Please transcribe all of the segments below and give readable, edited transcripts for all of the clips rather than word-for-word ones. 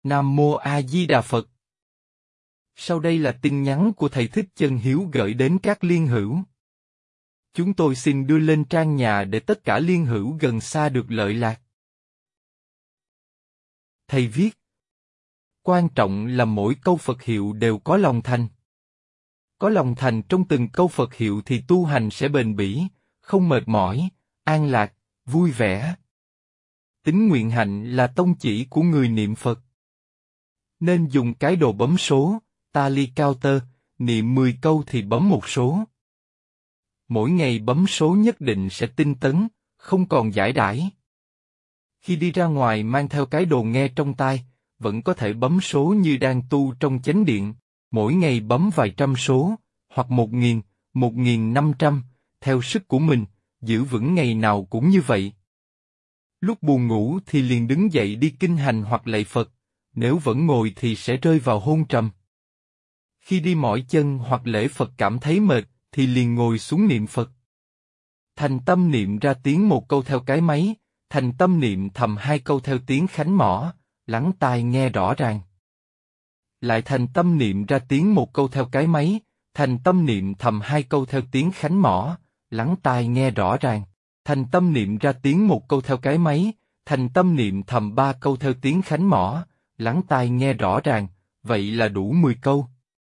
Nam Mô A Di Đà Phật. Sau đây là tin nhắn của Thầy Thích Chân Hiếu gửi đến các liên hữu. Chúng tôi xin đưa lên trang nhà để tất cả liên hữu gần xa được lợi lạc. Thầy viết: quan trọng là mỗi câu Phật hiệu đều có lòng thành. Có lòng thành trong từng câu Phật hiệu thì tu hành sẽ bền bỉ, không mệt mỏi, an lạc, vui vẻ. Tín nguyện hạnh là tông chỉ của người niệm Phật. Nên dùng cái đồ bấm số, tally counter, niệm 10 câu thì bấm một số. Mỗi ngày bấm số nhất định sẽ tinh tấn, không còn giải đãi. Khi đi ra ngoài mang theo cái đồ nghe trong tai, vẫn có thể bấm số như đang tu trong chánh điện, mỗi ngày bấm vài trăm số, hoặc 1.000, 1.500, theo sức của mình, giữ vững ngày nào cũng như vậy. Lúc buồn ngủ thì liền đứng dậy đi kinh hành hoặc lạy Phật, nếu vẫn ngồi thì sẽ rơi vào hôn trầm. Khi đi mỏi chân hoặc lễ Phật cảm thấy mệt, thì liền ngồi xuống niệm Phật. Thành tâm niệm ra tiếng một câu theo cái máy, thành tâm niệm thầm 2 câu theo tiếng khánh mõ, lắng tai nghe rõ ràng. Lại thành tâm niệm ra tiếng một câu theo cái máy, thành tâm niệm thầm 2 câu theo tiếng khánh mõ, lắng tai nghe rõ ràng. Thành tâm niệm ra tiếng một câu theo cái máy, thành tâm niệm thầm 3 câu theo tiếng khánh mõ, lắng tai nghe rõ ràng, vậy là đủ 10 câu.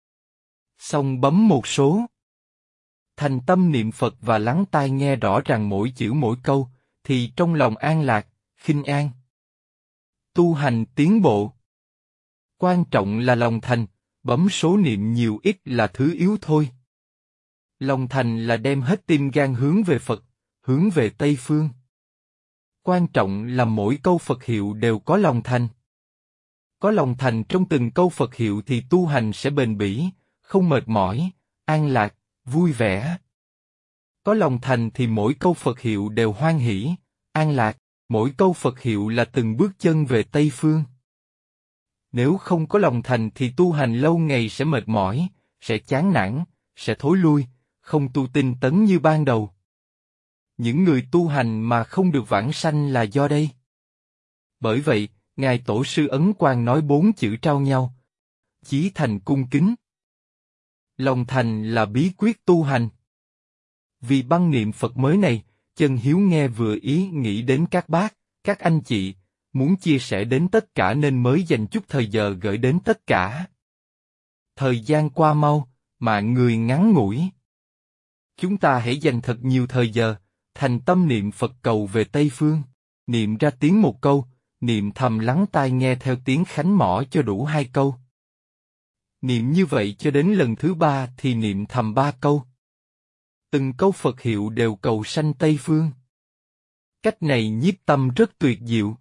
Xong bấm một số. Thành tâm niệm Phật và lắng tai nghe rõ ràng mỗi chữ mỗi câu, thì trong lòng an lạc, khinh an. Tu hành tiến bộ. Quan trọng là lòng thành, bấm số niệm nhiều ít là thứ yếu thôi. Lòng thành là đem hết tim gan hướng về Phật, hướng về Tây Phương. Quan trọng là mỗi câu Phật hiệu đều có lòng thành. Có lòng thành trong từng câu Phật hiệu thì tu hành sẽ bền bỉ, không mệt mỏi, an lạc, vui vẻ. Có lòng thành thì mỗi câu Phật hiệu đều hoan hỷ, an lạc, mỗi câu Phật hiệu là từng bước chân về Tây Phương. Nếu không có lòng thành thì tu hành lâu ngày sẽ mệt mỏi, sẽ chán nản, sẽ thối lui, không tu tinh tấn như ban đầu. Những người tu hành mà không được vãng sanh là do đây. Bởi vậy, Ngài Tổ sư Ấn Quang nói 4 chữ trao nhau. Chí thành cung kính. Lòng thành là bí quyết tu hành. Vì băng niệm Phật mới này, Chân Hiếu nghe vừa ý nghĩ đến các bác, các anh chị, muốn chia sẻ đến tất cả nên mới dành chút thời giờ gửi đến tất cả. Thời gian qua mau, mạng người ngắn ngủi. Chúng ta hãy dành thật nhiều thời giờ, thành tâm niệm Phật cầu về Tây Phương, niệm ra tiếng một câu, niệm thầm lắng tai nghe theo tiếng khánh mõ cho đủ 2 câu. Niệm như vậy cho đến lần thứ 3 thì niệm thầm 3 câu. Từng câu Phật hiệu đều cầu sanh Tây Phương. Cách này nhiếp tâm rất tuyệt diệu.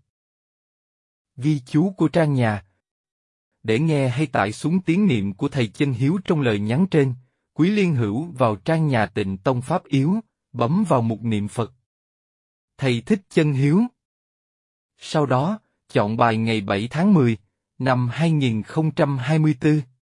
Ghi chú của trang nhà. Để nghe hay tải xuống tiếng niệm của Thầy Chân Hiếu trong lời nhắn trên, quý liên hữu vào trang nhà Tịnh Tông Pháp Yếu, bấm vào mục niệm Phật. Thầy Thích Chân Hiếu. Sau đó, chọn bài ngày 7 tháng 10, năm 2024.